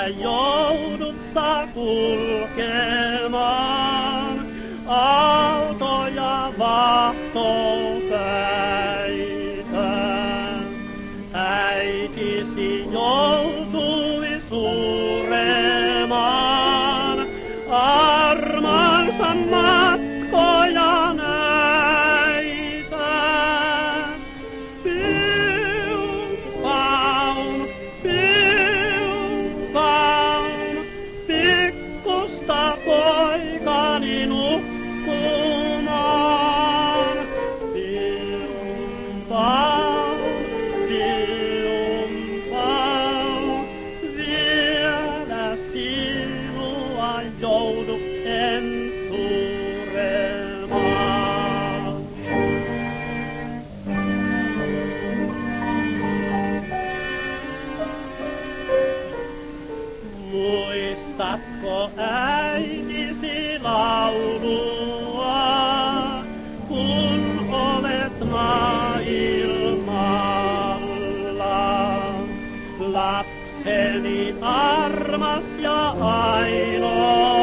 joudut sä kulkemaan, autoja vahtopäitä. Äitisi joutui suremaan, armansa matkoja näitä. Pilpaun, pilpaun, pikkusta poikani nukkumaan. Pilpaun, pilpaun, vielä sinua joudu en suremaan. Muistatko äitisi laulua, kun olet maailmalla? Lapseni armas ja ainoa.